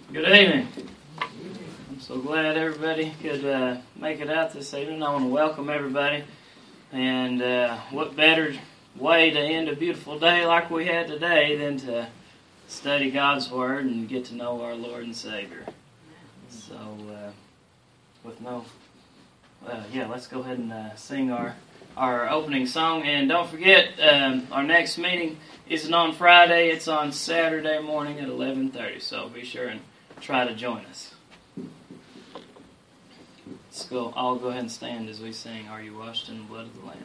Good evening. I'm so glad everybody could make it out this evening. I want to welcome everybody. And what better way to end a beautiful day like we had today than to study God's Word and get to know our Lord and Savior. So, let's go ahead and sing our opening song. And don't forget, our next meeting isn't on Friday. It's on Saturday morning at 11:30. So be sure and try to join us. I'll go ahead and stand as we sing, "Are You Washed in the Blood of the Lamb?"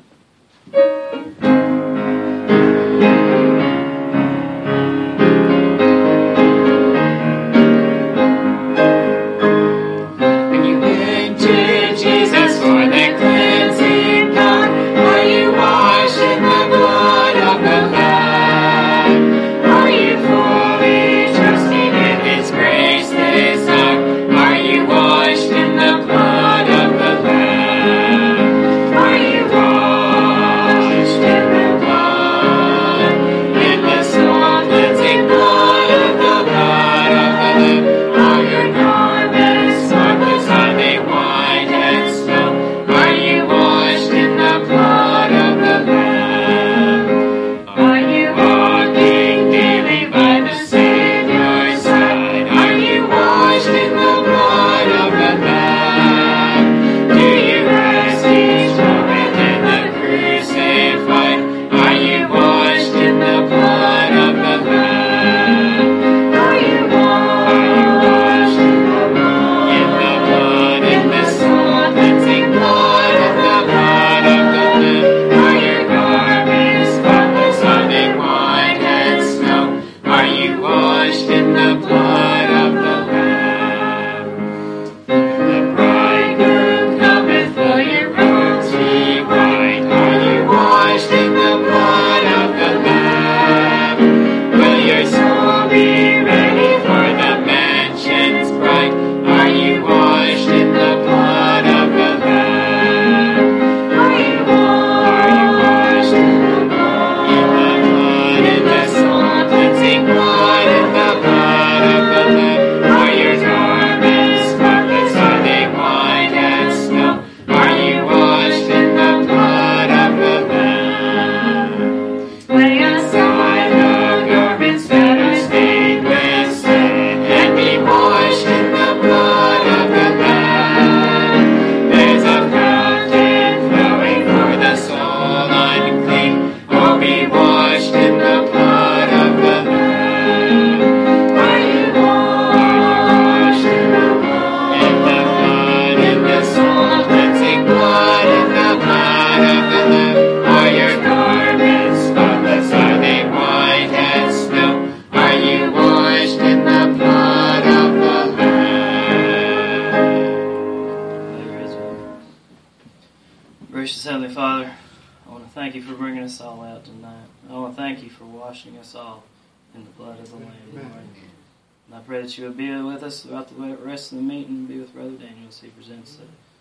You will be with us throughout the rest of the meeting and be with Brother Daniel as he presents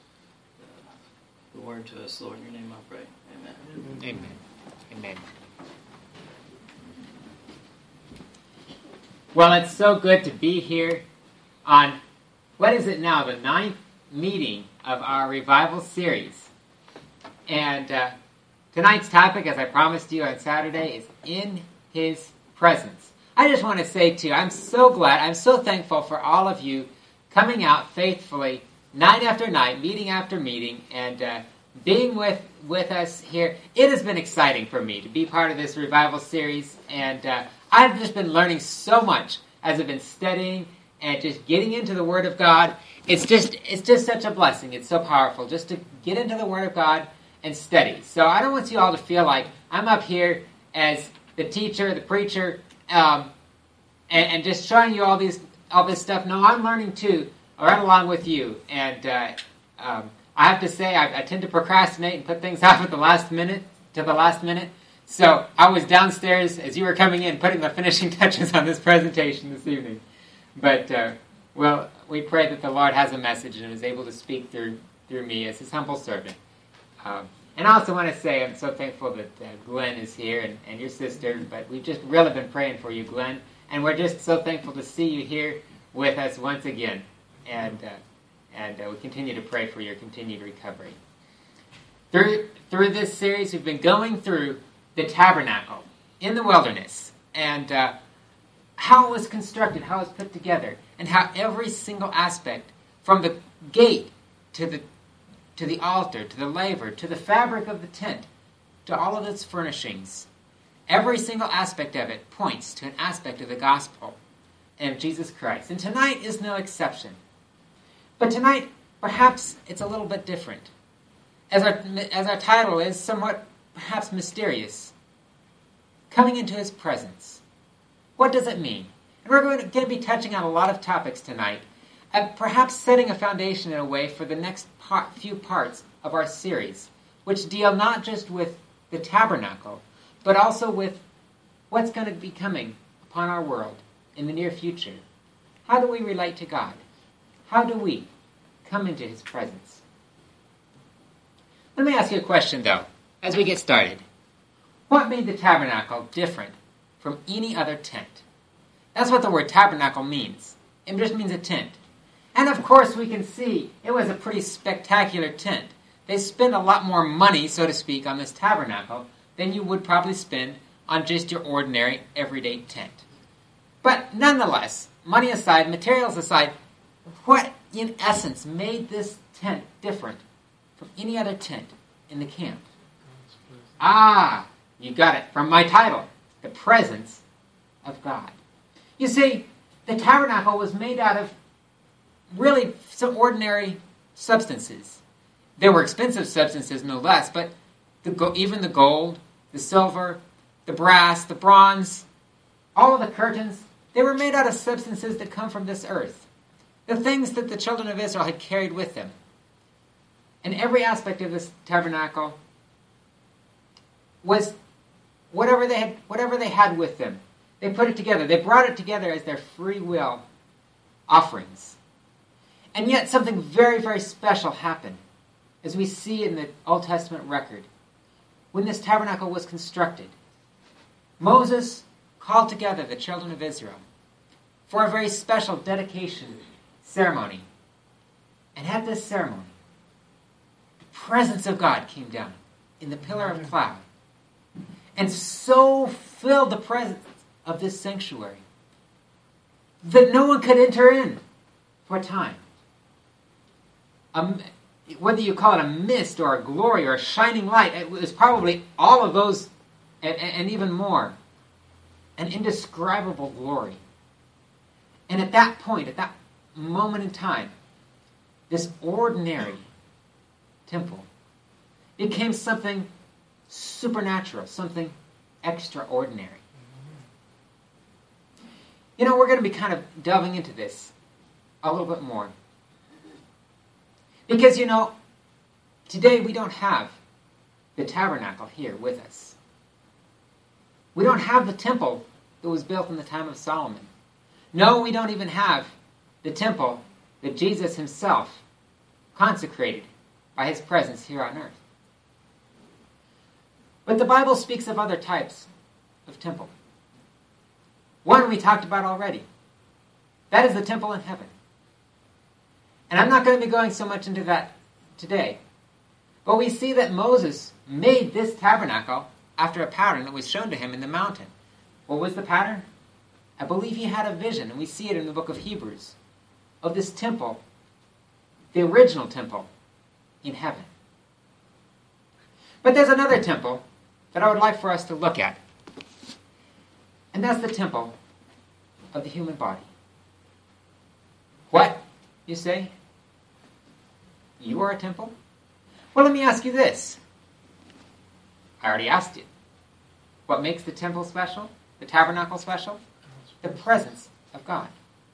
the word to us. Lord, in your name I pray. Amen. Amen. Amen. Well, it's so good to be here on, what is it now, the 9th meeting of our revival series. And tonight's topic, as I promised you on Saturday, is In His Presence. I just want to say to you, I'm so glad, I'm so thankful for all of you coming out faithfully, night after night, meeting after meeting, and being with us here. It has been exciting for me to be part of this revival series, and I've just been learning so much as I've been studying and just getting into the Word of God. It's just such a blessing. It's so powerful just to get into the Word of God and study. So I don't want you all to feel like I'm up here as the teacher, the preacher, and just showing you all this stuff. No, I'm learning too, right along with you. And I have to say, I tend to procrastinate and put things off at the last minute. So I was downstairs as you were coming in, putting the finishing touches on this presentation this evening. But we pray that the Lord has a message and is able to speak through me as His humble servant. And I also want to say I'm so thankful that Glenn is here and your sister, but we've just really been praying for you, Glenn. And we're just so thankful to see you here with us once again, and we continue to pray for your continued recovery. Through this series, we've been going through the tabernacle in the wilderness, and how it was constructed, how it was put together, and how every single aspect, from the gate to the altar, to the laver, to the fabric of the tent, to all of its furnishings, every single aspect of it points to an aspect of the gospel and of Jesus Christ. And tonight is no exception. But tonight, perhaps it's a little bit different. As our title is somewhat perhaps mysterious. Coming into his presence. What does it mean? And we're going to be touching on a lot of topics tonight, and perhaps setting a foundation in a way for the next few parts of our series, which deal not just with the tabernacle, but also with what's going to be coming upon our world in the near future. How do we relate to God? How do we come into his presence? Let me ask you a question, though, as we get started. What made the tabernacle different from any other tent? That's what the word tabernacle means. It just means a tent. And of course we can see it was a pretty spectacular tent. They spent a lot more money, so to speak, on this tabernacle than you would probably spend on just your ordinary, everyday tent. But nonetheless, money aside, materials aside, what in essence made this tent different from any other tent in the camp? Ah, you got it from my title, the presence of God. You see, the tabernacle was made out of really some ordinary substances. They were expensive substances, no less, but even the gold, the silver, the brass, the bronze, all of the curtains, they were made out of substances that come from this earth. The things that the children of Israel had carried with them. And every aspect of this tabernacle was whatever they had with them. They put it together. They brought it together as their free will offerings. And yet something very, very special happened, as we see in the Old Testament record. When this tabernacle was constructed, Moses called together the children of Israel for a very special dedication ceremony. And at this ceremony, the presence of God came down in the pillar of cloud and so filled the presence of this sanctuary that no one could enter in for a time. Whether you call it a mist or a glory or a shining light, it was probably all of those and even more. An indescribable glory. And at that point, at that moment in time, this ordinary temple became something supernatural, something extraordinary. You know, we're going to be kind of delving into this a little bit more. Because, you know, today we don't have the tabernacle here with us. We don't have the temple that was built in the time of Solomon. No, we don't even have the temple that Jesus himself consecrated by his presence here on earth. But the Bible speaks of other types of temple. One we talked about already. That is the temple in heaven. And I'm not going to be going so much into that today. But we see that Moses made this tabernacle after a pattern that was shown to him in the mountain. What was the pattern? I believe he had a vision, and we see it in the book of Hebrews, of this temple, the original temple in heaven. But there's another temple that I would like for us to look at. And that's the temple of the human body. What, you say? You are a temple? Well, let me ask you this. I already asked you. What makes the temple special? The tabernacle special? The presence of God.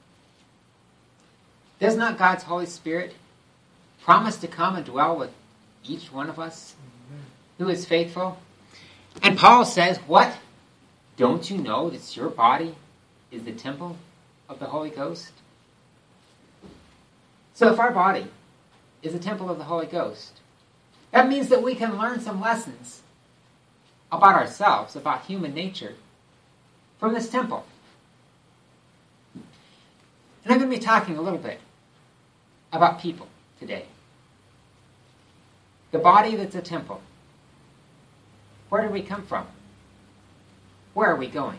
Does not God's Holy Spirit promise to come and dwell with each one of us who is faithful? And Paul says, what? Don't you know that your body is the temple of the Holy Ghost? So if our body is the temple of the Holy Ghost, that means that we can learn some lessons about ourselves, about human nature, from this temple. And I'm going to be talking a little bit about people today. The body that's a temple. Where did we come from? Where are we going?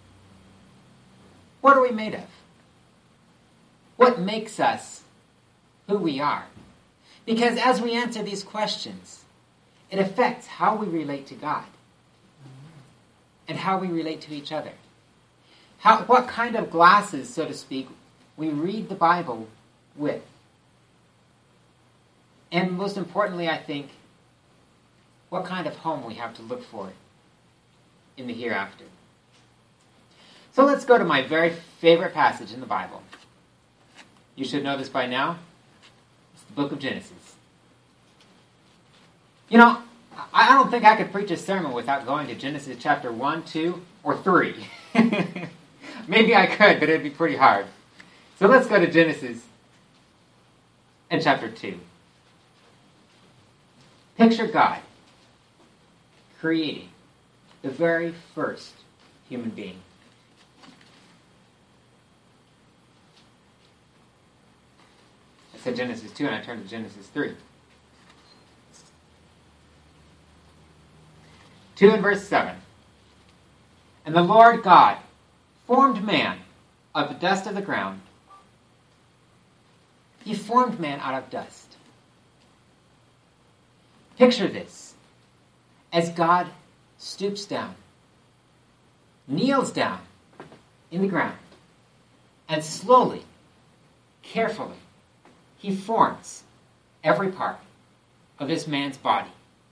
What are we made of? What makes us who we are? Because as we answer these questions, it affects how we relate to God and how we relate to each other. What kind of glasses, so to speak, we read the Bible with. And most importantly, I think, what kind of home we have to look for in the hereafter. So let's go to my very favorite passage in the Bible. You should know this by now. It's the book of Genesis. You know, I don't think I could preach a sermon without going to Genesis chapter 1, 2, or 3. Maybe I could, but it'd be pretty hard. So let's go to Genesis and chapter 2. Picture God creating the very first human being. I said Genesis 2 and I turned to Genesis 3. 2 and verse 7. And the Lord God formed man of the dust of the ground. He formed man out of dust. Picture this. As God stoops down, kneels down in the ground, and slowly, carefully, he forms every part of this man's body.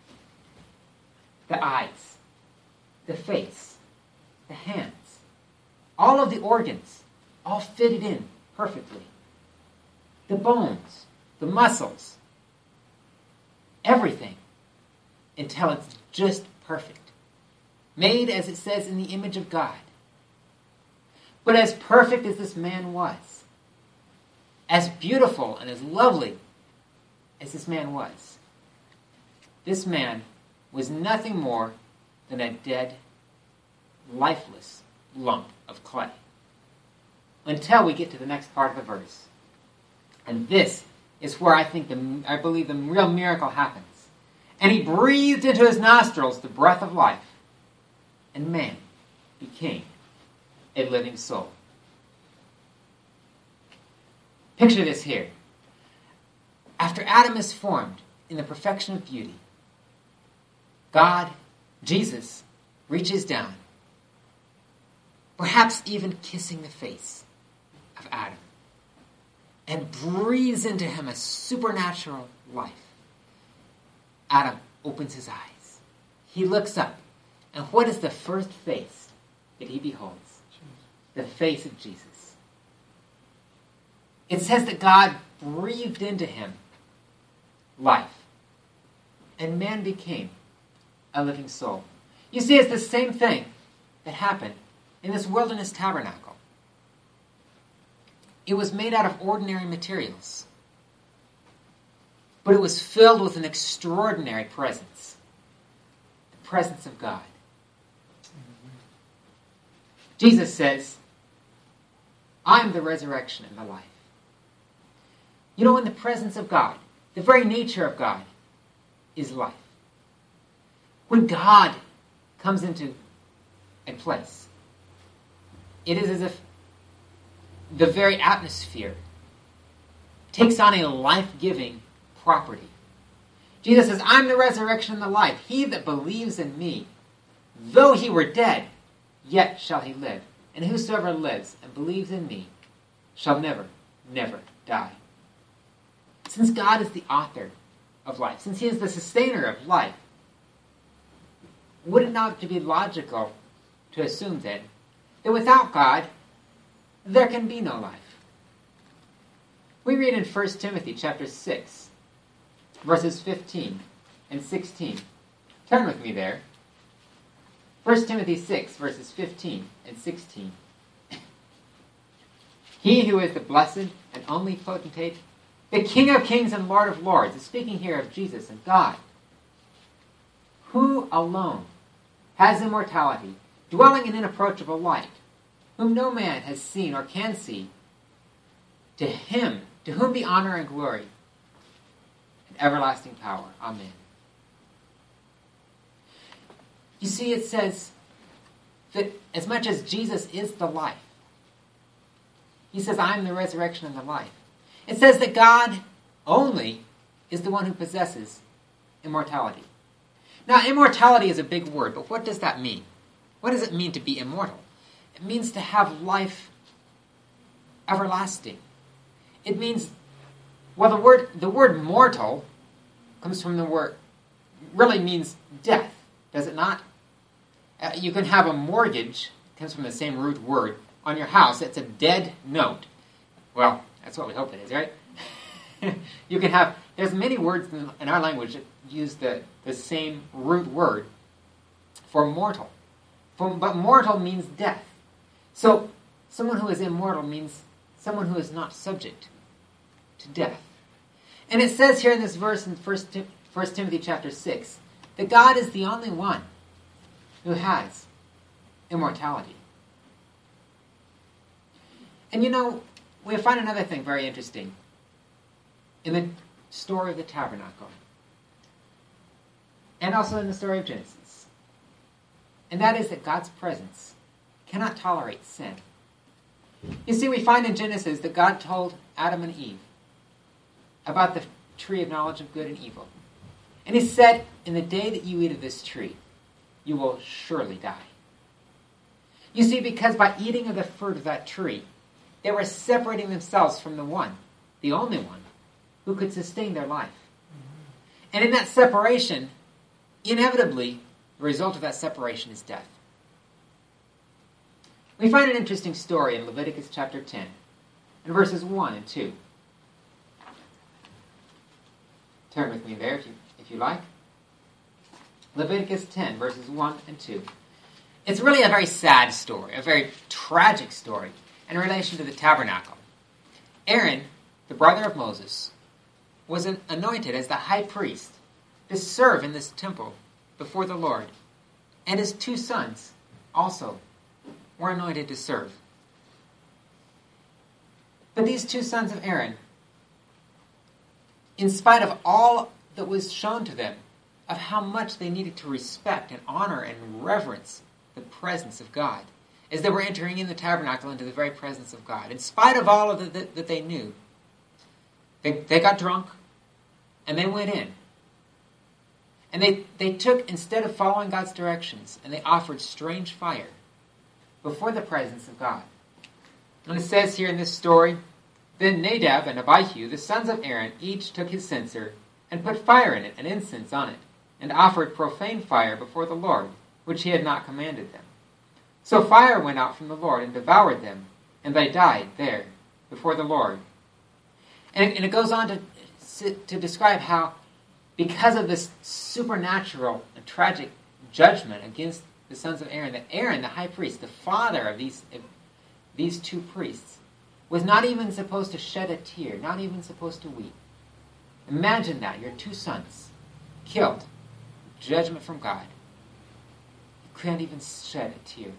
The eyes, the face, the hands, all of the organs, all fitted in perfectly. The bones, the muscles, everything, until it's just perfect. Made, as it says, in the image of God. But as perfect as this man was, as beautiful and as lovely as this man was, this man was nothing more than a dead, lifeless lump of clay. Until we get to the next part of the verse. And this is where I believe the real miracle happens. And he breathed into his nostrils the breath of life, and man became a living soul. Picture this here. After Adam is formed in the perfection of beauty, God, Jesus, reaches down, perhaps even kissing the face of Adam, and breathes into him a supernatural life. Adam opens his eyes. He looks up. And what is the first face that he beholds? The face of Jesus. It says that God breathed into him life. And man became a living soul. You see, it's the same thing that happened in this wilderness tabernacle. It was made out of ordinary materials. But it was filled with an extraordinary presence. The presence of God. Jesus says, I am the resurrection and the life. You know, in the presence of God, the very nature of God is life. When God comes into a place, it is as if the very atmosphere takes on a life-giving property. Jesus says, I'm the resurrection and the life. He that believes in me, though he were dead, yet shall he live. And whosoever lives and believes in me shall never, never die. Since God is the author of life, since he is the sustainer of life, would it not be logical to assume then that without God, there can be no life? We read in 1 Timothy chapter 6, verses 15 and 16. Turn with me there. 1 Timothy 6, verses 15 and 16. He who is the blessed and only potentate, the King of kings and Lord of lords, is speaking here of Jesus and God, who alone has immortality, dwelling in inapproachable light, whom no man has seen or can see, To him, to whom be honor and glory and everlasting power. Amen. You see, it says that as much as Jesus is the life, he says, I am the resurrection and the life. It says that God only is the one who possesses immortality. Now, immortality is a big word, but what does that mean? What does it mean to be immortal? It means to have life everlasting. It means, well, the word mortal comes from the word, really means death, does it not? You can have a mortgage, it comes from the same root word, on your house. It's a dead note. Well, that's what we hope it is, right? You can have, there's many words in our language that use the same root word for mortal. But mortal means death. So, someone who is immortal means someone who is not subject to death. And it says here in this verse in 1 Timothy chapter 6, that God is the only one who has immortality. And you know, we find another thing very interesting in the story of the tabernacle, and also in the story of Genesis. And that is that God's presence cannot tolerate sin. You see, we find in Genesis that God told Adam and Eve about the tree of knowledge of good and evil. And he said, in the day that you eat of this tree, you will surely die. You see, because by eating of the fruit of that tree, they were separating themselves from the one, the only one, who could sustain their life. And in that separation, inevitably, the result of that separation is death. We find an interesting story in Leviticus chapter 10, in verses 1 and 2. Turn with me there if you like. Leviticus 10, verses 1 and 2. It's really a very sad story, a very tragic story in relation to the tabernacle. Aaron, the brother of Moses, was anointed as the high priest to serve in this temple before the Lord. And his two sons also were anointed to serve. But these two sons of Aaron, in spite of all that was shown to them, of how much they needed to respect and honor and reverence the presence of God, as they were entering in the tabernacle into the very presence of God, in spite of all of that they knew, they got drunk, and they went in. And they took, instead of following God's directions, and they offered strange fire before the presence of God. And it says here in this story, then Nadab and Abihu, the sons of Aaron, each took his censer and put fire in it and incense on it, and offered profane fire before the Lord, which he had not commanded them. So fire went out from the Lord and devoured them, and they died there before the Lord. And it goes on to describe how, because of this supernatural and tragic judgment against the sons of Aaron, that Aaron, the high priest, the father of these two priests, was not even supposed to shed a tear, not even supposed to weep. Imagine that, your two sons killed, judgment from God. You can't even shed a tear.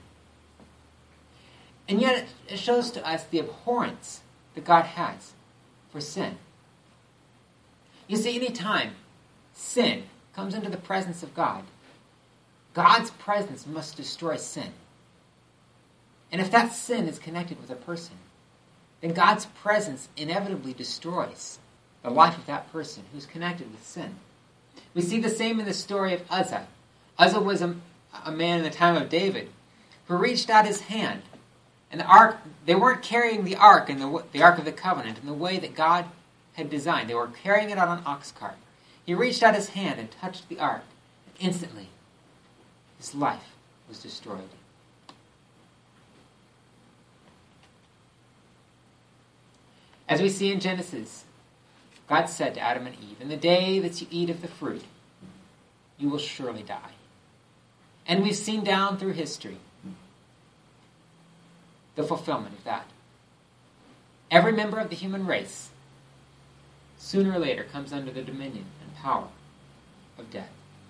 And yet it shows to us the abhorrence that God has for sin. You see, any time sin comes into the presence of God, God's presence must destroy sin. And if that sin is connected with a person, then God's presence inevitably destroys the life of that person who's connected with sin. We see the same in the story of Uzzah. Uzzah was a man in the time of David who reached out his hand, and the ark, they weren't carrying the ark in the Ark of the Covenant in the way that God had designed. They were carrying it on an ox cart. He reached out his hand and touched the ark, and instantly his life was destroyed. As we see in Genesis, God said to Adam and Eve, in the day that you eat of the fruit, you will surely die. And we've seen down through history the fulfillment of that. Every member of the human race, sooner or later, comes under the dominion and power of death.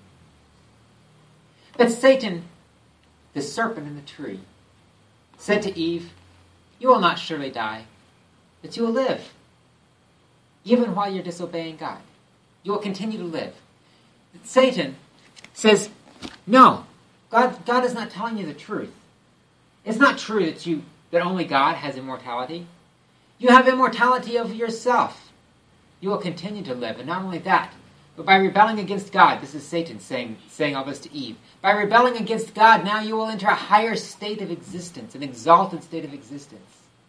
But Satan, the serpent in the tree, said to Eve, you will not surely die. that you will live. Even while you're disobeying God. You will continue to live. Satan says, no, God is not telling you the truth. It's not true that only God has immortality. You have immortality of yourself. You will continue to live. And not only that, but by rebelling against God, this is Satan saying all this to Eve, by rebelling against God, now you will enter a higher state of existence, an exalted state of existence.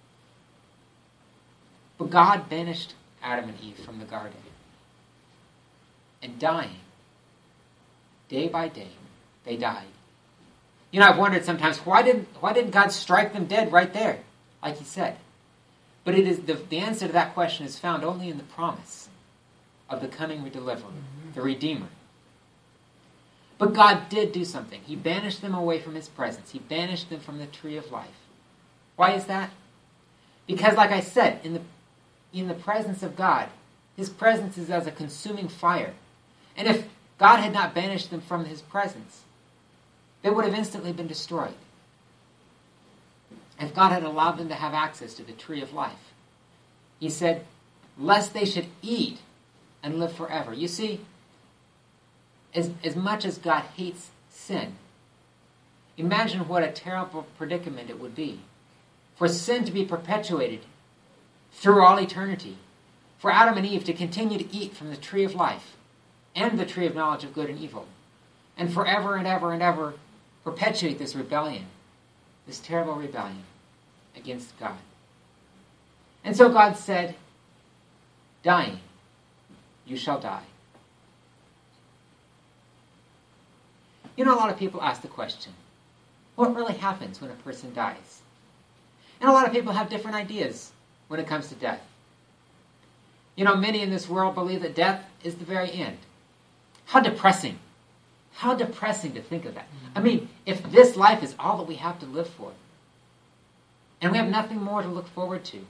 But God banished Adam and Eve from the garden. And dying, day by day, they died. You know, I've wondered sometimes, why didn't God strike them dead right there, like he said? But it is the answer to that question is found only in the promise of the coming deliverer, the Redeemer. But God did do something. He banished them away from his presence. He banished them from the tree of life. Why is that? Because, like I said, in the presence of God, his presence is as a consuming fire. And if God had not banished them from his presence, they would have instantly been destroyed. If God had allowed them to have access to the tree of life, he said, lest they should eat and live forever. You see, as much as God hates sin, imagine what a terrible predicament it would be for sin to be perpetuated through all eternity, for Adam and Eve to continue to eat from the tree of life and the tree of knowledge of good and evil, and forever and ever and ever perpetuate this rebellion, this terrible rebellion against God. And so God said, dying, you shall die. You know, a lot of people ask the question, what really happens when a person dies? And a lot of people have different ideas when it comes to death. You know, many in this world believe that death is the very end. How depressing. How depressing to think of that. I mean, if this life is all that we have to live for, and we have nothing more to look forward to,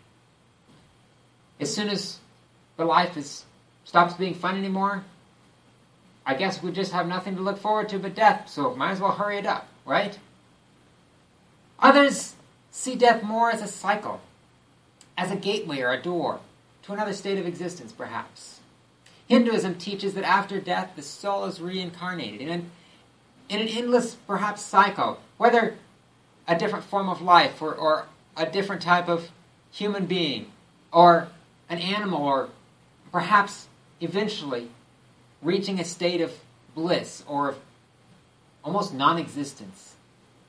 as soon as the life stops being fun anymore, I guess we just have nothing to look forward to but death, so might as well hurry it up, right? Others see death more as a cycle, as a gateway or a door to another state of existence, perhaps. Hinduism teaches that after death, the soul is reincarnated in an endless, perhaps, cycle, whether a different form of life or a different type of human being or an animal, or perhaps eventually reaching a state of bliss or of almost non-existence.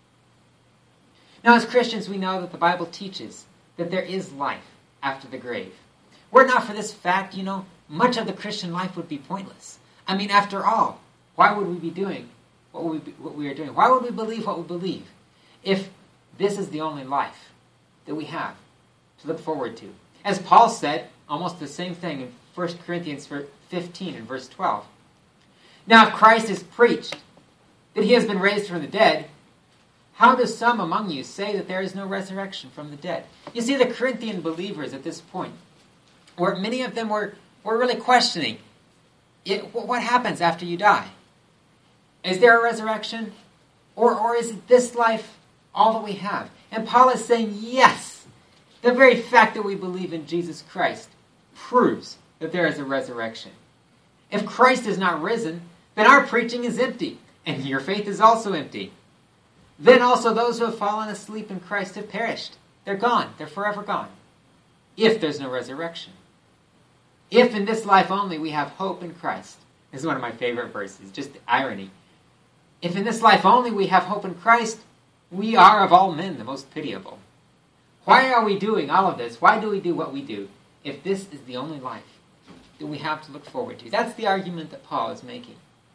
Now, as Christians, we know that the Bible teaches that there is life after the grave. Were it not for this fact, you know, much of the Christian life would be pointless. I mean, after all, why would we be doing what we are doing? Why would we believe what we believe if this is the only life that we have to look forward to? As Paul said, almost the same thing in 1 Corinthians 15 and verse 12. Now, if Christ is preached that he has been raised from the dead, how do some among you say that there is no resurrection from the dead? You see, the Corinthian believers at this point, where many of them were really questioning, what happens after you die? Is there a resurrection? Or is this life all that we have? And Paul is saying, yes. The very fact that we believe in Jesus Christ proves that there is a resurrection. If Christ is not risen, then our preaching is empty, and your faith is also empty. Then also those who have fallen asleep in Christ have perished. They're gone. They're forever gone. If there's no resurrection. If in this life only we have hope in Christ. This is one of my favorite verses, just the irony. If in this life only we have hope in Christ, we are of all men the most pitiable. Why are we doing all of this? Why do we do what we do if this is the only life that we have to look forward to? That's the argument that Paul is making.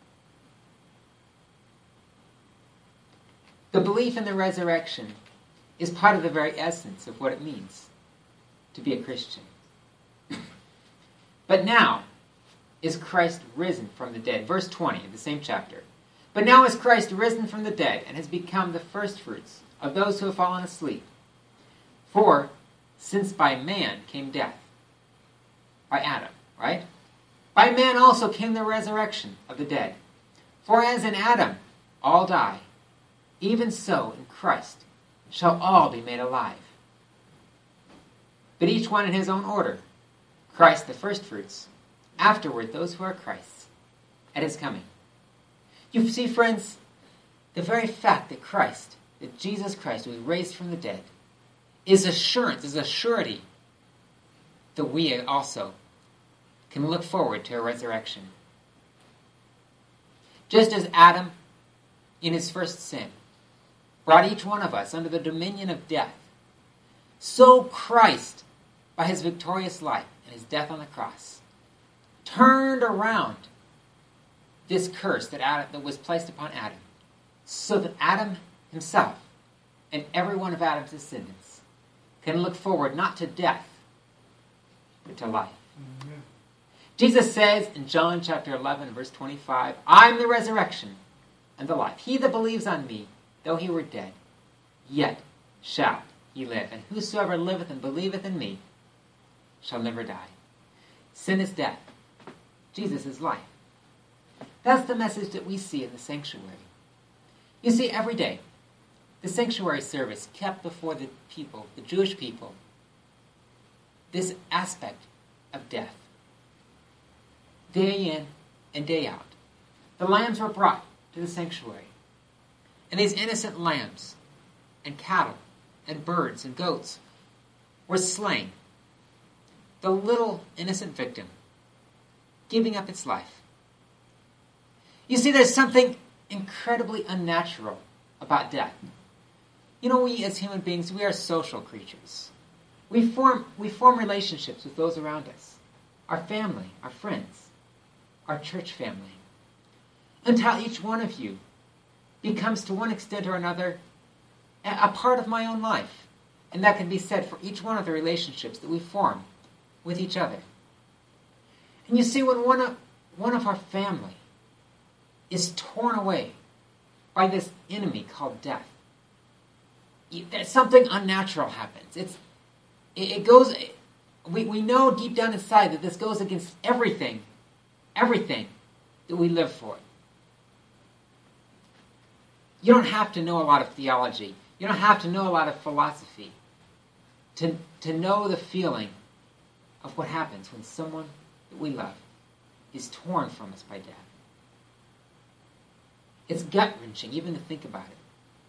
The belief in the resurrection is part of the very essence of what it means to be a Christian. But now is Christ risen from the dead. Verse 20 of the same chapter. But now is Christ risen from the dead and has become the firstfruits of those who have fallen asleep. For since by man came death, by Adam, right? By man also came the resurrection of the dead. For as in Adam all die, even so in Christ shall all be made alive. but each one in his own order. Christ the firstfruits, afterward those who are Christ's, at his coming. You see, friends, the very fact that Jesus Christ was raised from the dead, is assurance, is a surety that we also can look forward to a resurrection. Just as Adam, in his first sin, brought each one of us under the dominion of death, so Christ, by his victorious life and his death on the cross, turned around this curse that was placed upon Adam, so that Adam himself and every one of Adam's descendants can look forward not to death, but to life. Mm-hmm. Jesus says in John chapter 11, verse 25, I am the resurrection and the life. He that believes on me, though he were dead, yet shall he live. And whosoever liveth and believeth in me shall never die. Sin is death. Jesus is life. That's the message that we see in the sanctuary. You see, every day, the sanctuary service kept before the people, the Jewish people, this aspect of death. Day in and day out. The lambs were brought to the sanctuary. And these innocent lambs and cattle and birds and goats were slain. The little innocent victim giving up its life. You see, there's something incredibly unnatural about death. You know, we as human beings, we are social creatures. We form relationships with those around us. Our family, our friends, our church family. Until each one of you becomes, to one extent or another, a part of my own life. And that can be said for each one of the relationships that we form with each other. And you see, when one of our family is torn away by this enemy called death, something unnatural happens. It goes. We know deep down inside that this goes against everything that we live for. You don't have to know a lot of theology. You don't have to know a lot of philosophy to know the feeling of what happens when someone that we love is torn from us by death. It's gut-wrenching even to think about it.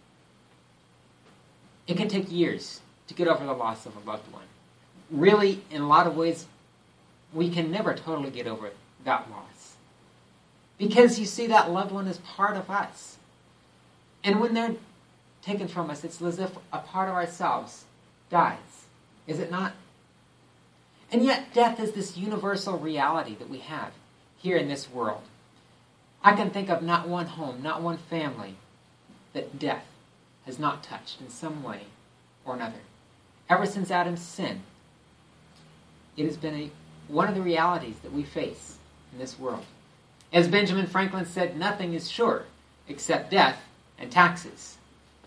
It can take years to get over the loss of a loved one. Really, in a lot of ways, we can never totally get over that loss. Because you see, that loved one is part of us. And when they're taken from us, it's as if a part of ourselves dies. Is it not? And yet, death is this universal reality that we have here in this world. I can think of not one home, not one family that death has not touched in some way or another. Ever since Adam's sin, it has been one of the realities that we face in this world. As Benjamin Franklin said, nothing is sure except death and taxes.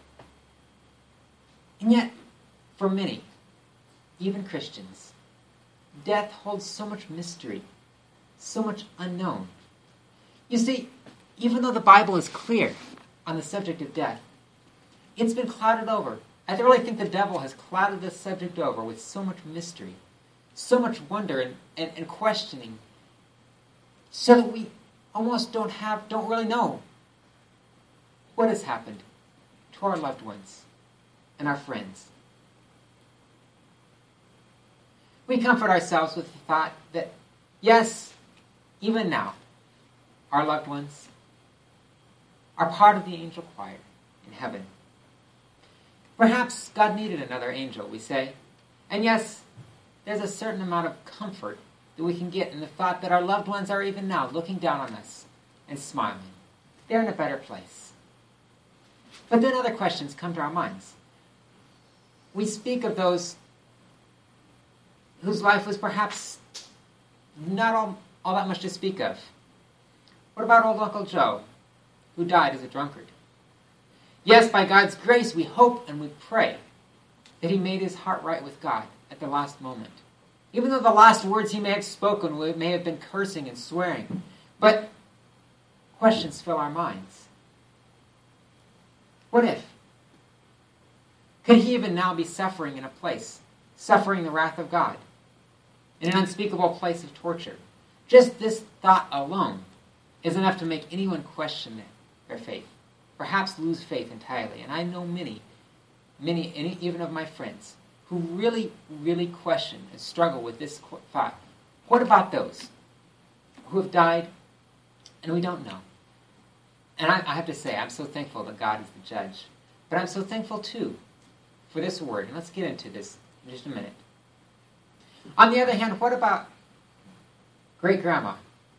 And yet, for many, even Christians, death holds so much mystery, so much unknown. You see, even though the Bible is clear on the subject of death, it's been clouded over. I really think the devil has clouded this subject over with so much mystery, so much wonder and questioning, so that we almost don't really know what has happened to our loved ones and our friends. We comfort ourselves with the thought that, yes, even now, our loved ones are part of the angel choir in heaven. Perhaps God needed another angel, we say. And yes, there's a certain amount of comfort that we can get in the thought that our loved ones are even now looking down on us and smiling. They're in a better place. But then other questions come to our minds. We speak of those whose life was perhaps not all that much to speak of. What about old Uncle Joe, who died as a drunkard? Yes, by God's grace, we hope and we pray that he made his heart right with God at the last moment. Even though the last words he may have spoken may have been cursing and swearing. But questions fill our minds. What if? Could he even now be suffering in a place suffering the wrath of God in an unspeakable place of torture. Just this thought alone is enough to make anyone question their faith, perhaps lose faith entirely. And I know many, even of my friends, who really, really question and struggle with this thought. What about those who have died and we don't know? And I have to say, I'm so thankful that God is the judge. But I'm so thankful, too, for this word. And let's get into this in just a minute. On the other hand, what about great-grandma?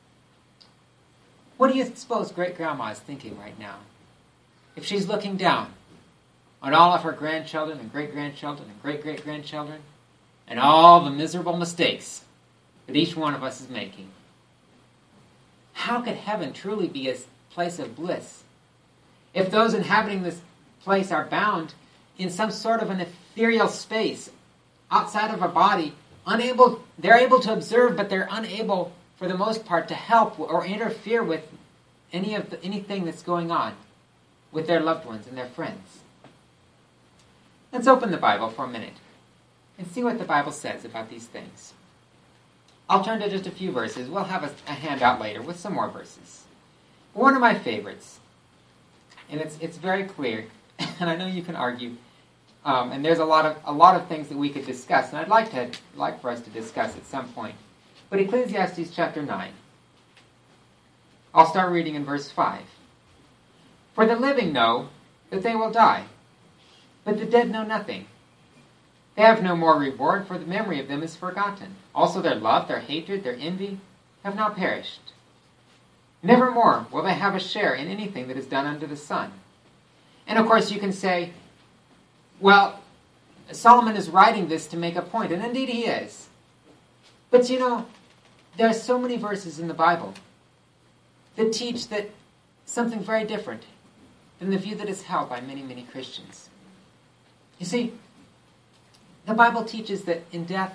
What do you suppose great-grandma is thinking right now? If she's looking down on all of her grandchildren and great-grandchildren and great-great-grandchildren and all the miserable mistakes that each one of us is making. How could heaven truly be a place of bliss if those inhabiting this place are bound in some sort of an ethereal space outside of a body, they're able to observe, but they're unable, for the most part, to help or interfere with anything that's going on with their loved ones and their friends? Let's open the Bible for a minute and see what the Bible says about these things. I'll turn to just a few verses. We'll have a handout later with some more verses. One of my favorites, and it's very clear, and I know you can argue, and there's a lot of things that we could discuss, and I'd like for us to discuss at some point. But Ecclesiastes chapter 9. I'll start reading in verse 5. For the living know that they will die, but the dead know nothing. They have no more reward, for the memory of them is forgotten. Also their love, their hatred, their envy have not perished. Nevermore will they have a share in anything that is done under the sun. And of course you can say, well, Solomon is writing this to make a point, and indeed he is. But you know, there are so many verses in the Bible that teach that something very different than the view that is held by many, many Christians. You see, the Bible teaches that in death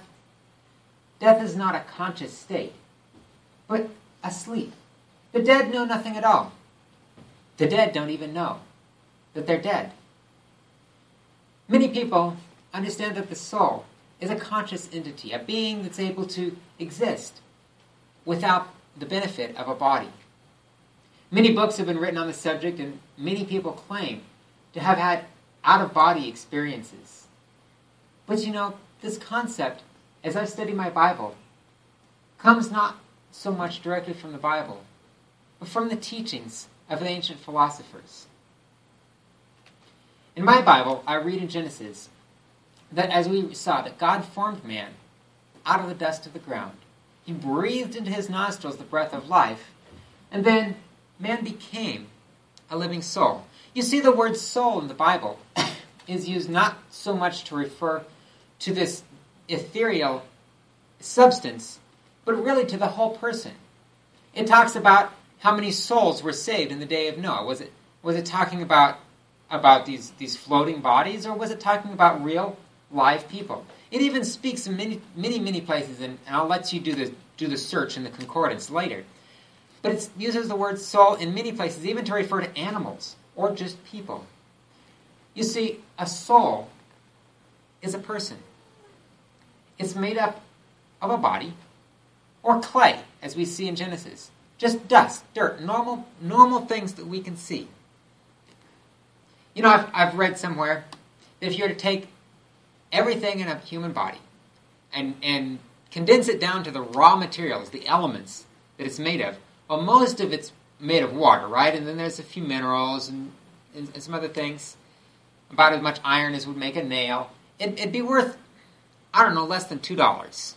is not a conscious state, but a sleep. The dead know nothing at all. The dead don't even know that they're dead. Many people understand that the soul is a conscious entity, a being that's able to exist without the benefit of a body. Many books have been written on the subject, and many people claim to have had out-of-body experiences. But you know, this concept, as I study my Bible, comes not so much directly from the Bible, but from the teachings of the ancient philosophers. In my Bible, I read in Genesis that as we saw, that God formed man out of the dust of the ground. He breathed into his nostrils the breath of life, and then man became a living soul. You see, the word soul in the Bible is used not so much to refer to this ethereal substance, but really to the whole person. It talks about how many souls were saved in the day of Noah. Was it talking about these floating bodies, or was it talking about real live people? It even speaks in many places, and I'll let you do the search in the concordance later. But it uses the word soul in many places, even to refer to animals or just people. You see, a soul is a person. It's made up of a body or clay, as we see in Genesis. Just dust, dirt, normal things that we can see. You know, I've read somewhere that if you were to take everything in a human body and condense it down to the raw materials, the elements that it's made of, well, most of it's made of water, right? And then there's a few minerals and some other things, about as much iron as would make a nail. It'd be worth, I don't know, less than $2.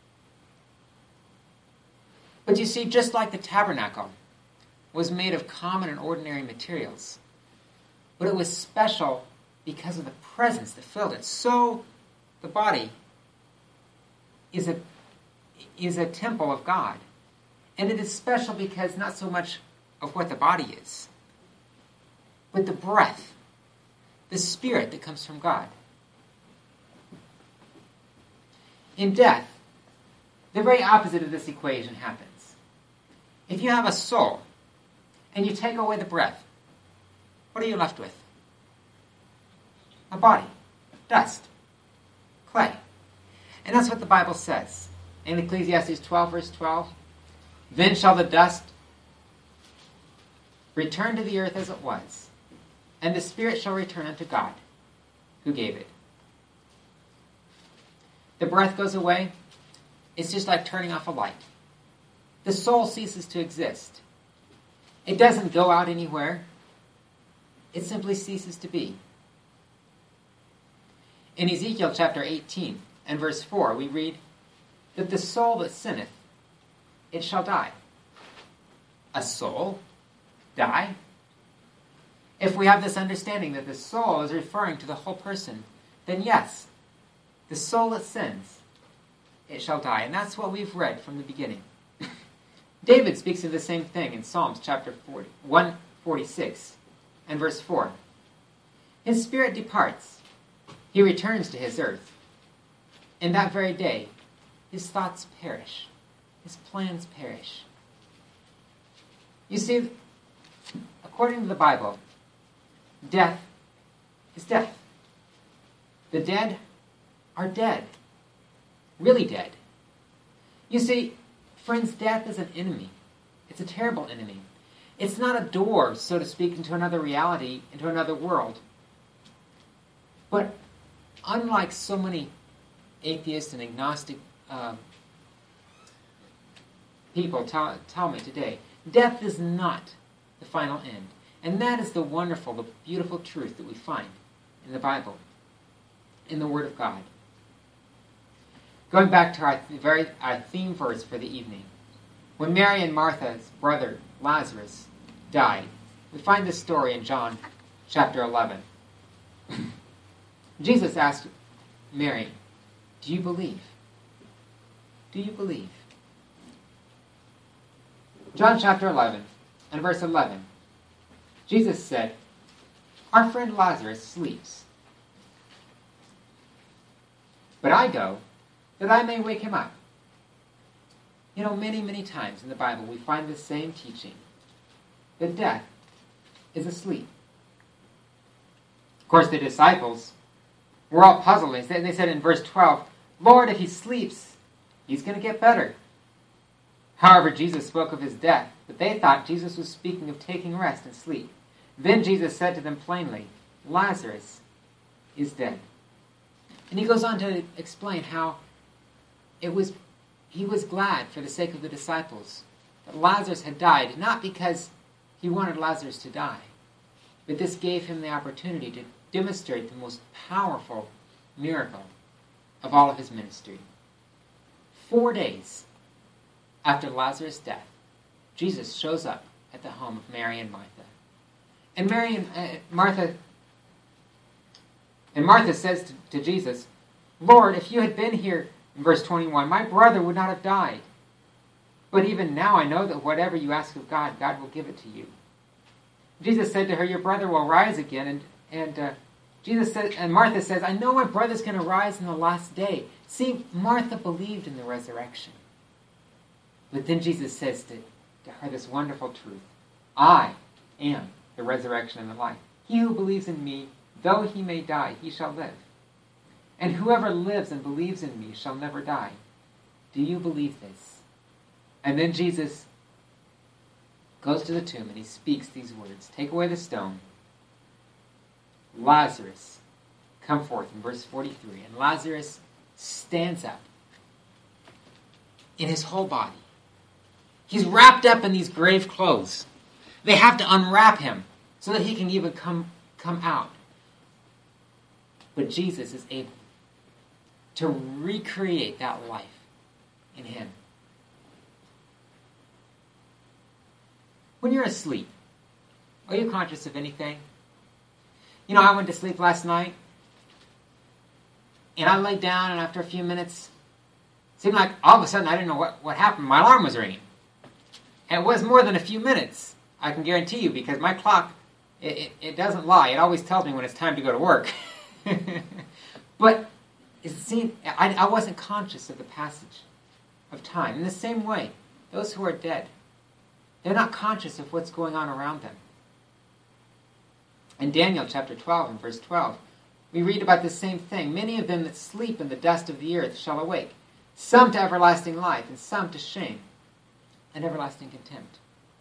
But you see, just like the tabernacle was made of common and ordinary materials, but it was special because of the presence that filled it. So the body is a temple of God. And it is special because not so much of what the body is, but the breath, the spirit that comes from God. In death, the very opposite of this equation happens. If you have a soul and you take away the breath, what are you left with? A body, dust, clay. And that's what the Bible says. In Ecclesiastes 12, verse 12, then shall the dust return to the earth as it was, and the spirit shall return unto God, who gave it. The breath goes away. It's just like turning off a light. The soul ceases to exist. It doesn't go out anywhere. It simply ceases to be. In Ezekiel chapter 18 and verse 4, we read that the soul that sinneth, it shall die. A soul die? If we have this understanding that the soul is referring to the whole person, then yes, the soul that sins, it shall die. And that's what we've read from the beginning. David speaks of the same thing in Psalms chapter 146 and verse 4. His spirit departs. He returns to his earth. In that very day, his thoughts perish. His plans perish. You see, according to the Bible, death is death. The dead are dead. Really dead. You see, friends, death is an enemy. It's a terrible enemy. It's not a door, so to speak, into another reality, into another world. But unlike so many atheist and agnostic people tell me today, death is not the final end. And that is the wonderful, the beautiful truth that we find in the Bible, in the Word of God. Going back to our theme verse for the evening. When Mary and Martha's brother, Lazarus, died, we find this story in John chapter 11. Jesus asked Mary, do you believe? Do you believe? John chapter 11 and verse 11. Jesus said, our friend Lazarus sleeps, but I go that I may wake him up. You know, many, many times in the Bible we find the same teaching, that death is asleep. Of course, the disciples were all puzzled. They said in verse 12, Lord, if he sleeps, he's going to get better. However, Jesus spoke of his death, but they thought Jesus was speaking of taking rest and sleep. Then Jesus said to them plainly, Lazarus is dead. And he goes on to explain how he was glad for the sake of the disciples that Lazarus had died, not because he wanted Lazarus to die, but this gave him the opportunity to demonstrate the most powerful miracle of all of his ministry. 4 days after Lazarus' death, Jesus shows up at the home of Mary and Martha. And Martha says to Jesus, Lord, if you had been here, in verse 21, my brother would not have died. But even now I know that whatever you ask of God, God will give it to you. Jesus said to her, your brother will rise again. And Martha says, I know my brother's going to rise in the last day. See, Martha believed in the resurrection. But then Jesus says to her this wonderful truth. I am the resurrection and the life. He who believes in me, though he may die, he shall live. And whoever lives and believes in me shall never die. Do you believe this? And then Jesus goes to the tomb and he speaks these words. Take away the stone. Lazarus, come forth, in verse 43. And Lazarus stands up in his whole body. He's wrapped up in these grave clothes. They have to unwrap him so that he can even come out. But Jesus is able to recreate that life in him. When you're asleep, are you conscious of anything? You know, I went to sleep last night, and I laid down, and after a few minutes, it seemed like all of a sudden I didn't know what happened. My alarm was ringing. And it was more than a few minutes, I can guarantee you, because my clock, it doesn't lie. It always tells me when it's time to go to work. But it seemed, I wasn't conscious of the passage of time. In the same way, those who are dead, they're not conscious of what's going on around them. In Daniel chapter 12 and verse 12, we read about the same thing. Many of them that sleep in the dust of the earth shall awake, some to everlasting life, and some to shame and everlasting contempt.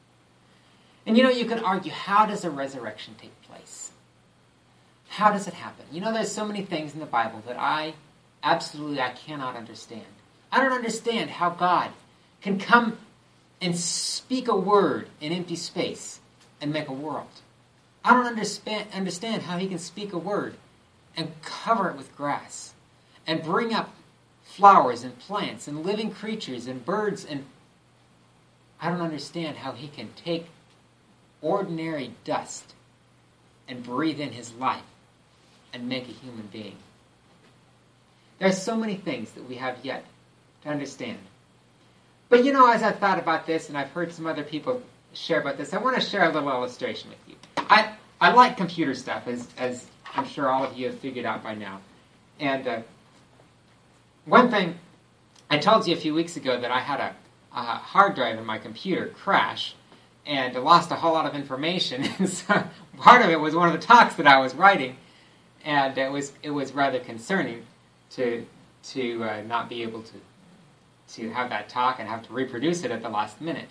And you could argue, how does a resurrection take place? How does it happen? There's so many things in the Bible that I cannot understand. I don't understand how God can come and speak a word in empty space and make a world. I don't understand how he can speak a word and cover it with grass and bring up flowers and plants and living creatures and birds, and I don't understand how he can take ordinary dust and breathe in his life and make a human being. There are so many things that we have yet to understand. But as I've thought about this, and I've heard some other people share about this, I want to share a little illustration with you. I like computer stuff, as I'm sure all of you have figured out by now. And one thing, I told you a few weeks ago that I had a hard drive in my computer crash, and I lost a whole lot of information. And so part of it was one of the talks that I was writing, and it was rather concerning to not be able to have that talk and have to reproduce it at the last minute.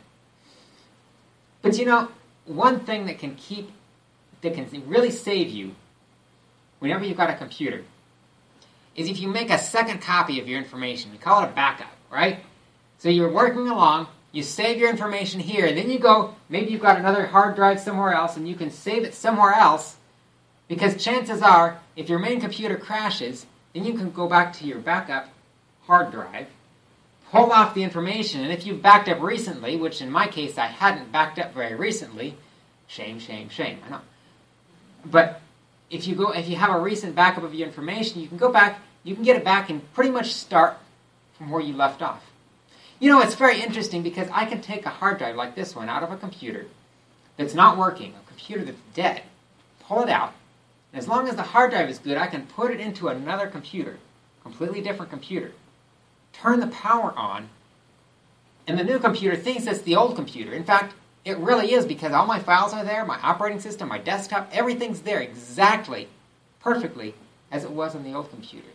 But one thing that can really save you whenever you've got a computer is if you make a second copy of your information. You call it a backup, right? So you're working along, you save your information here, and then you go, maybe you've got another hard drive somewhere else, and you can save it somewhere else, because chances are, if your main computer crashes, then you can go back to your backup hard drive, pull off the information, and if you've backed up recently, which in my case I hadn't backed up very recently, shame, I know. But if you have a recent backup of your information, you can go back, you can get it back and pretty much start from where you left off. It's very interesting because I can take a hard drive like this one out of a computer that's not working, a computer that's dead, pull it out, and as long as the hard drive is good, I can put it into another computer, completely different computer, turn the power on, and the new computer thinks it's the old computer. In fact, it really is, because all my files are there, my operating system, my desktop, everything's there exactly, perfectly, as it was on the old computer.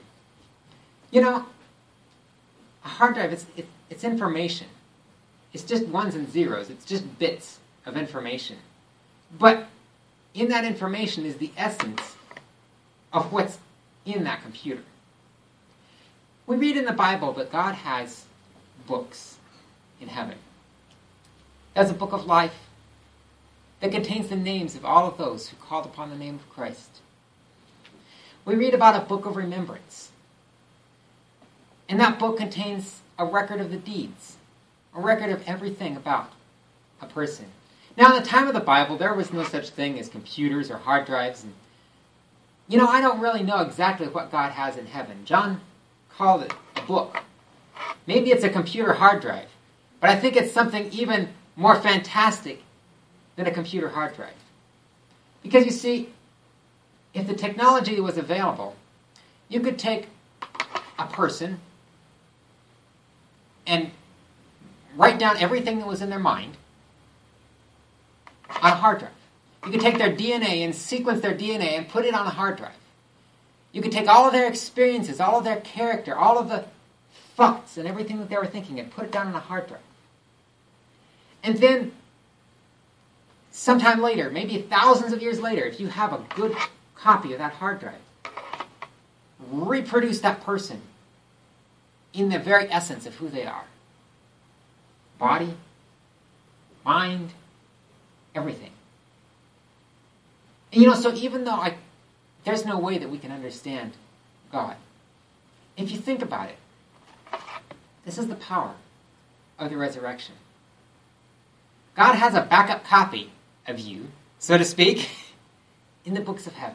A hard drive, it's information. It's just ones and zeros. It's just bits of information. But in that information is the essence of what's in that computer. We read in the Bible that God has books in heaven. There's a book of life that contains the names of all of those who called upon the name of Christ. We read about a book of remembrance. And that book contains a record of the deeds, a record of everything about a person. Now, in the time of the Bible, there was no such thing as computers or hard drives. And, I don't really know exactly what God has in heaven. John called it a book. Maybe it's a computer hard drive. But I think it's something even more fantastic than a computer hard drive. Because you see, if the technology was available, you could take a person and write down everything that was in their mind on a hard drive. You could take their DNA and sequence their DNA and put it on a hard drive. You could take all of their experiences, all of their character, all of the thoughts and everything that they were thinking and put it down on a hard drive. And then, sometime later, maybe thousands of years later, if you have a good copy of that hard drive, reproduce that person in the very essence of who they are. Body, mind, everything. And so even though there's no way that we can understand God, if you think about it, this is the power of the resurrection. God has a backup copy of you, so to speak, in the books of heaven.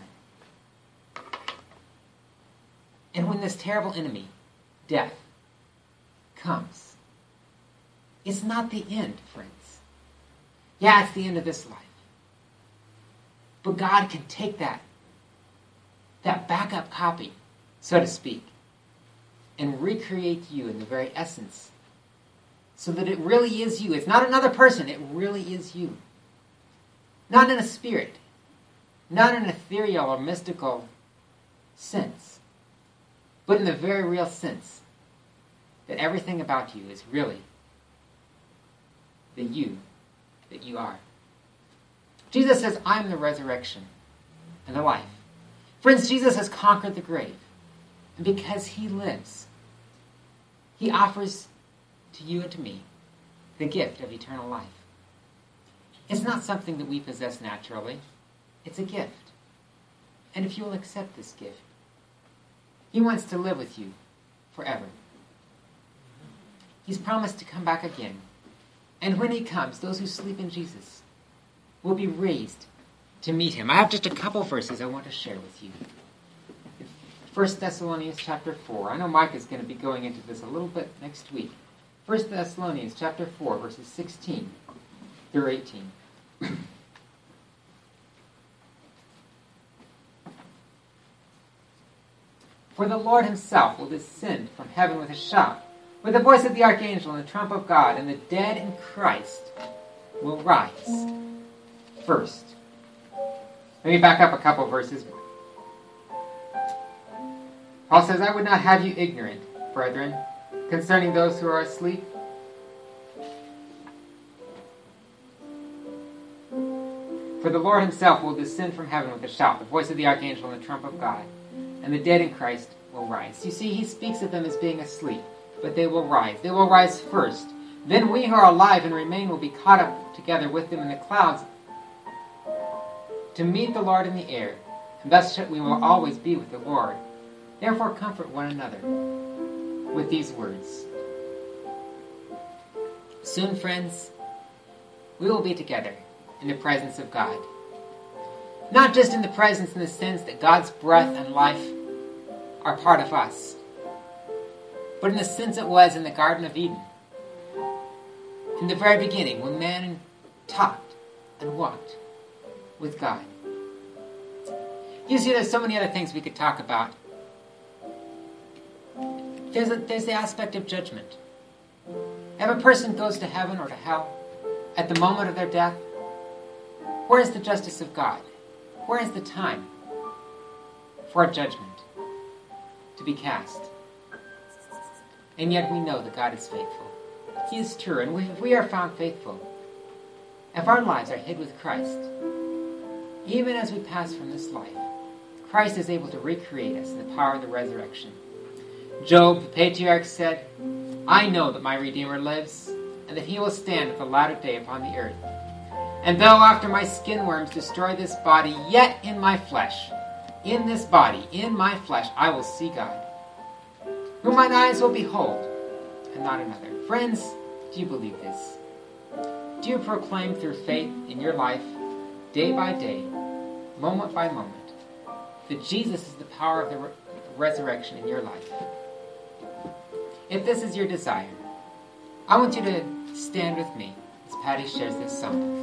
And when this terrible enemy, death, comes, it's not the end, friends. Yeah, it's the end of this life. But God can take that backup copy, so to speak, and recreate you in the very essence, so that it really is you. It's not another person, it really is you. Not in a spirit, not in an ethereal or mystical sense, but in the very real sense that everything about you is really the you that you are. Jesus says, I'm the resurrection and the life. Friends, Jesus has conquered the grave. And because he lives, he offers to you and to me the gift of eternal life. It's not something that we possess naturally. It's a gift. And if you will accept this gift, he wants to live with you forever. He's promised to come back again. And when he comes, those who sleep in Jesus will be raised to meet him. I have just a couple verses I want to share with you. 1 Thessalonians chapter 4. I know Mike is going to be going into this a little bit next week. 1 Thessalonians chapter 4, verses 16 through 18. For the Lord himself will descend from heaven with a shout, with the voice of the archangel and the trump of God, and the dead in Christ will rise first. Let me back up a couple verses. Paul says, I would not have you ignorant, brethren, concerning those who are asleep. For the Lord himself will descend from heaven with a shout, the voice of the archangel and the trump of God, and the dead in Christ will rise. You see, he speaks of them as being asleep, but they will rise. They will rise first. Then we who are alive and remain will be caught up together with them in the clouds to meet the Lord in the air, and thus we will always be with the Lord. Therefore comfort one another with these words. Soon, friends, we will be together in the presence of God. Not just in the presence in the sense that God's breath and life are part of us, but in the sense it was in the Garden of Eden. In the very beginning, when man talked and walked with God. You see, there's so many other things we could talk about. There's the aspect of judgment. If a person goes to heaven or to hell at the moment of their death, where is the justice of God? Where is the time for judgment to be cast? And yet we know that God is faithful. He is true, and if we are found faithful, if our lives are hid with Christ, even as we pass from this life, Christ is able to recreate us in the power of the resurrection. Job, the patriarch, said, I know that my Redeemer lives, and that he will stand at the latter day upon the earth. And though after my skin worms destroy this body, yet in my flesh, in this body, in my flesh, I will see God, whom mine eyes will behold, and not another. Friends, do you believe this? Do you proclaim through faith in your life, day by day, moment by moment, that Jesus is the power of the resurrection in your life? If this is your desire, I want you to stand with me as Patty shares this song.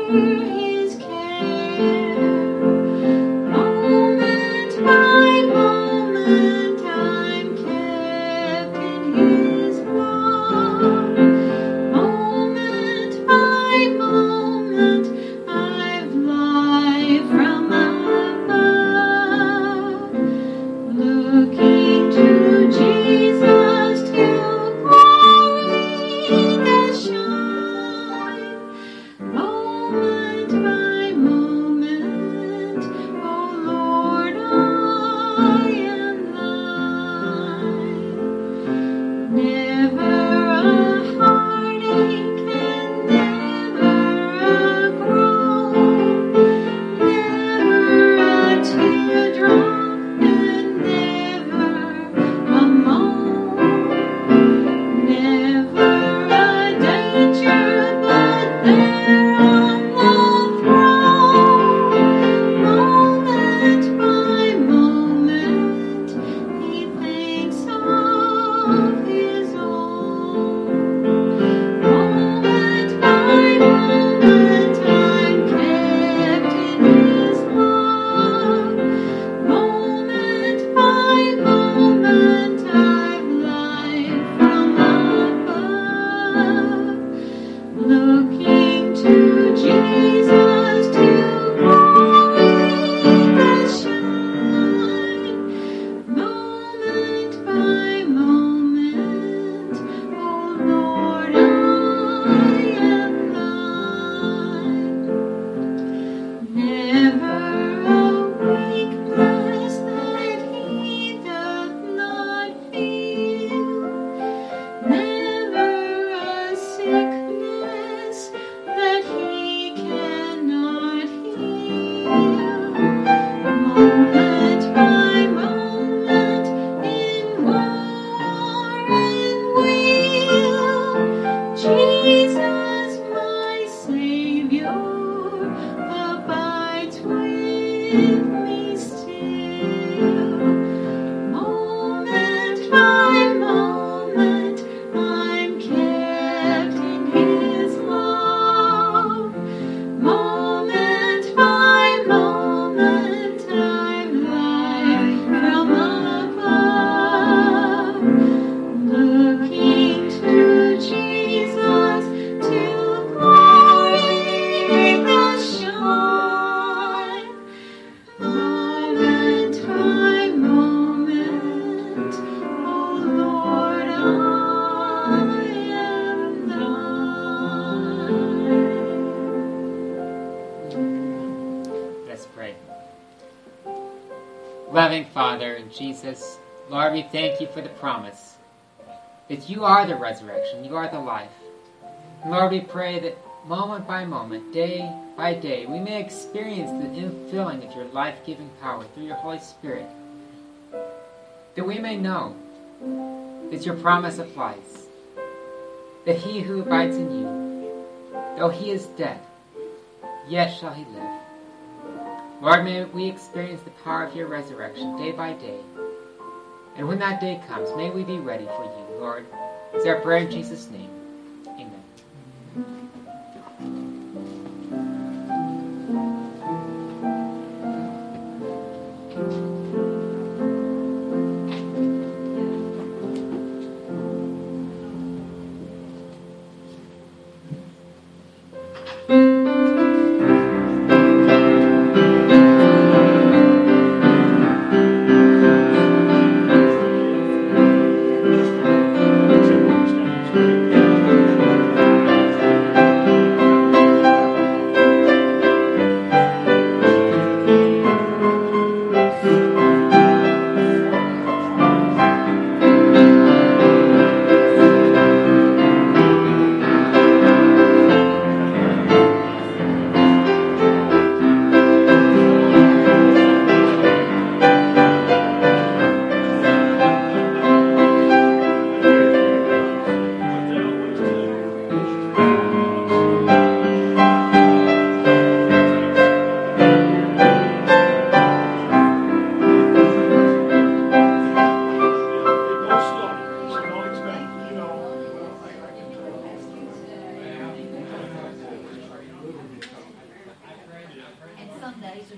Loving Father and Jesus, Lord, we thank you for the promise that you are the resurrection, you are the life. And Lord, we pray that moment by moment, day by day, we may experience the infilling of your life-giving power through your Holy Spirit. That we may know that your promise applies, that he who abides in you, though he is dead, yet shall he live. Lord, may we experience the power of your resurrection day by day. And when that day comes, may we be ready for you, Lord. It's our prayer in Jesus' name. Amen.